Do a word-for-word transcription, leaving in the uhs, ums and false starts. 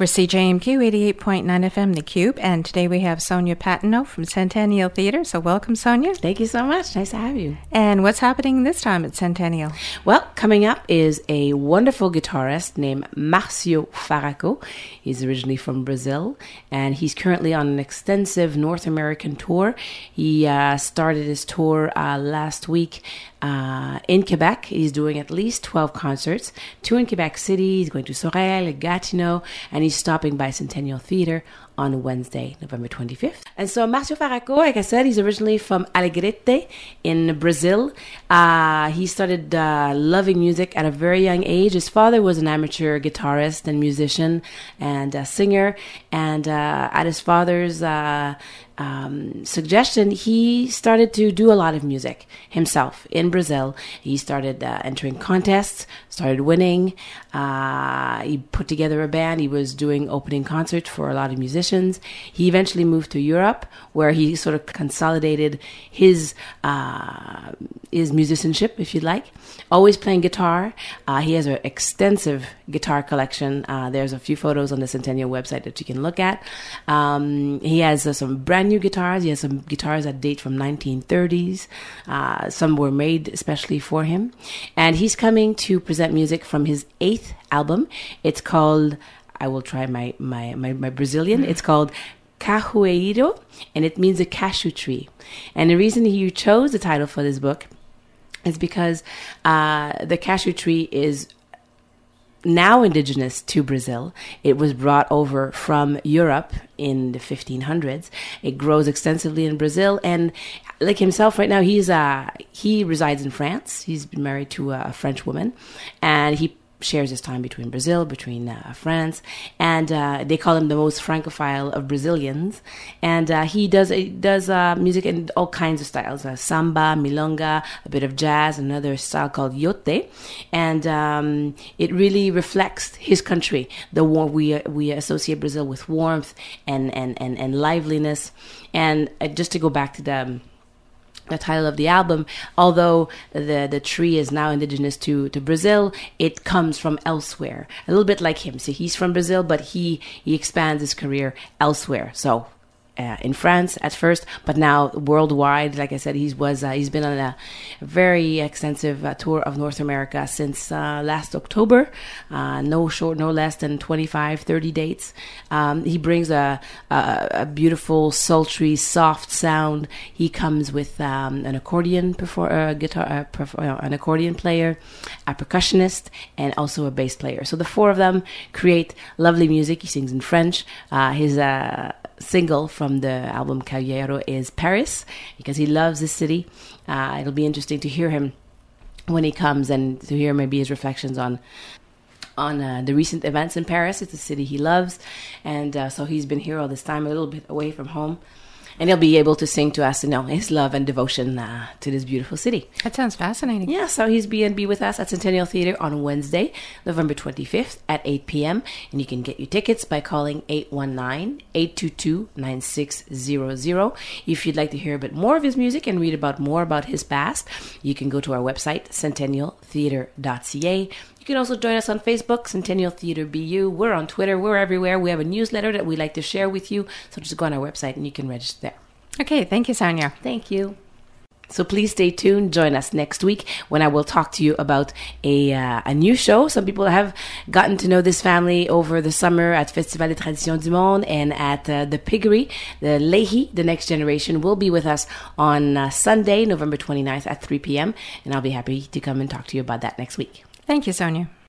We're C J M Q eighty-eight point nine F M, The Cube, and today we have Sonia Patino from Centennial Theatre. So welcome, Sonia. Thank you so much. Nice to have you. And what's happening this time at Centennial? Well, coming up is a wonderful guitarist named Marcio Faraco. He's originally from Brazil, and he's currently on an extensive North American tour. He uh, started his tour uh, last week Uh, in Quebec. He's doing at least twelve concerts, two in Quebec City. He's going to Sorel, Gatineau, and he's stopping by Centennial Theatre on Wednesday, November twenty-fifth. And so Marcio Faraco, like I said, he's originally from Alegrete in Brazil. Uh, he started uh, loving music at a very young age. His father was an amateur guitarist and musician and a singer. And uh, at his father's uh, um, suggestion, he started to do a lot of music himself in Brazil. He started uh, entering contests, started winning. Uh, he put together a band. He was doing opening concerts for a lot of musicians. He eventually moved to Europe, where he sort of consolidated his uh, his musicianship, if you'd like. Always playing guitar. Uh, he has an extensive guitar collection. Uh, there's a few photos on the Centennial website that you can look at. Um, he has uh, some brand new guitars. He has some guitars that date from nineteen thirties. Uh, some were made especially for him. And he's coming to present music from his eighth album. It's called, I will try my, my, my, my Brazilian. It's called Cajueiro, and it means a cashew tree. And the reason you chose the title for this book is because uh, the cashew tree is now indigenous to Brazil. It was brought over from Europe in the fifteen hundreds. It grows extensively in Brazil, and like himself right now, he's uh, he resides in France. He's been married to a French woman, and he shares his time between Brazil, between uh, France, and uh, they call him the most Francophile of Brazilians. And uh, he does he does uh, music in all kinds of styles: uh, samba, milonga, a bit of jazz, another style called yote, and um, it really reflects his country. The war we we associate Brazil with warmth and and and, and liveliness. And uh, just to go back to the the title of the album, although the the tree is now indigenous to, to Brazil, it comes from elsewhere. A little bit like him. So he's from Brazil, but he, he expands his career elsewhere. So uh, in France at first, but now worldwide. Like I said, he was uh, he's been on a very extensive uh, tour of North America since uh, last October. Uh, no short, no less than twenty-five, thirty dates. Um, he brings a, a a beautiful, sultry, soft sound. He comes with um, an accordion perfor- uh, guitar, uh, perf- uh, an accordion player, a percussionist, and also a bass player. So the four of them create lovely music. He sings in French. Uh, his uh, single from the album Cajueiro is Paris, because he loves this city. Uh, it'll be interesting to hear him when he comes and to hear maybe his reflections on on uh, the recent events in Paris. It's a city he loves, and uh, so he's been here all this time, a little bit away from home. And he'll be able to sing to us, you know, his love and devotion uh, to this beautiful city. That sounds fascinating. Yeah, so he's B and B with us at Centennial Theatre on Wednesday, November twenty-fifth at eight p.m. And you can get your tickets by calling eight one nine, eight two two, nine six zero zero. If you'd like to hear a bit more of his music and read about more about his past, you can go to our website, centennial theatre dot c a. You can also join us on Facebook, Centennial Theatre B U. We're on Twitter. We're everywhere. We have a newsletter that we like to share with you. So just go on our website and you can register there. Okay, thank you, Sonia. Thank you. So please stay tuned. Join us next week when I will talk to you about a uh, a new show. Some people have gotten to know this family over the summer at Festival des Traditions du Monde and at uh, the Piggery. The Leahy, the next generation, will be with us on uh, Sunday, November twenty-ninth at three p.m. And I'll be happy to come and talk to you about that next week. Thank you, Sonia.